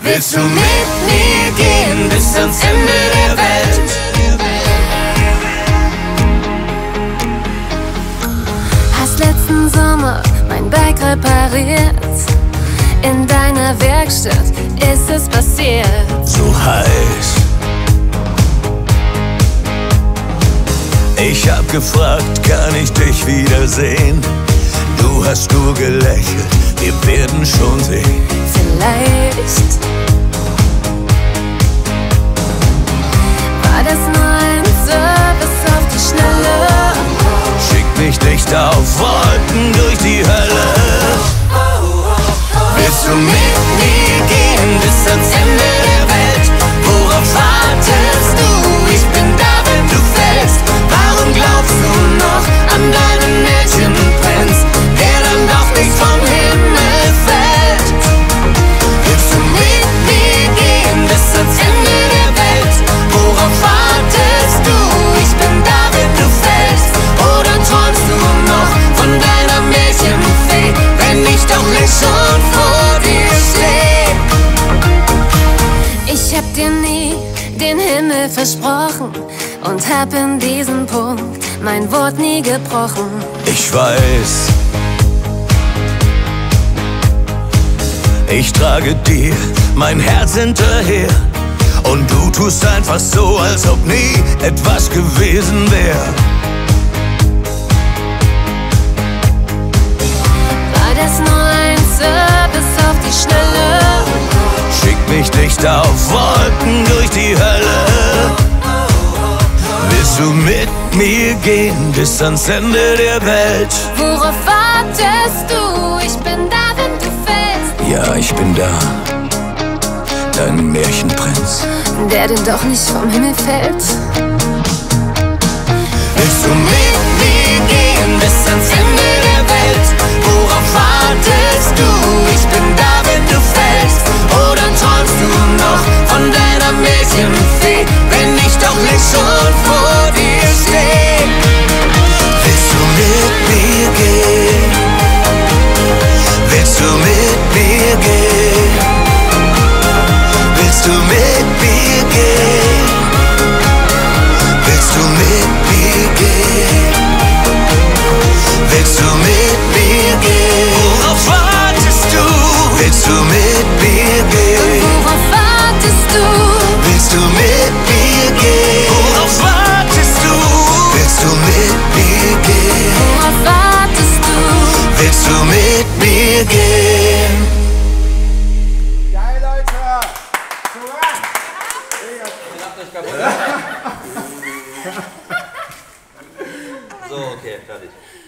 Willst du mit mir gehen bis ans Ende der Welt? Hast letzten Sommer mein Bike repariert. In deiner Werkstatt ist es passiert. So heiß. Ich hab gefragt, kann ich dich wiedersehen? Du hast nur gelächelt, wir werden schon sehen. Vielleicht war das nur ein Service auf die Schnelle. Schick mich nicht auf Wolken durch die Hölle. Willst du mit mir gehen bis ans Ende der Welt? Worauf wartest du? Ich bin da, wenn du fällst. Warum glaubst du noch an deinen Mädchenprinz, der dann doch nicht vom Himmel fällt? Willst du mit mir gehen bis ans Ende der Welt? Worauf wartest du? Ich bin da, wenn du fällst. Oder träumst du noch von deiner Märchenfee, wenn ich doch nicht schon vor dir stehe? Ich hab dir nie den Himmel versprochen und hab in diesem Punkt mein Wort nie gebrochen. Ich weiß, ich trage dir mein Herz hinterher und du tust einfach so, als ob nie etwas gewesen wäre. War das nur ein Service auf die Schnelle? Schick mich nicht auf Wolken durch die Hölle. Willst du mit mir gehen bis ans Ende der Welt? Worauf wartest du? Ich bin da, wenn du fällst. Ja, ich bin da, dein Märchenprinz. Der denn doch nicht vom Himmel fällt. Willst du mit mir gehen bis ans Ende der Welt? Worauf wartest du? Ich bin da, wenn du fällst. Oder träumst du noch von deiner Märchenfee, wenn ich doch nicht schon vor dir stehe? Willst du mit mir gehen? Willst du mit mir gehen? Willst du mit mir gehen? Willst du mit mir gehen? Willst du mit mir gehen? Worauf wartest du? Willst du mit mir gehen? Worauf wartest du? Willst du mit mir gehen? Worauf wartest du? Willst du mit mir gehen? Worauf wartest du? Willst du mit mir gehen? Geil, Leute! So, So, okay, fertig.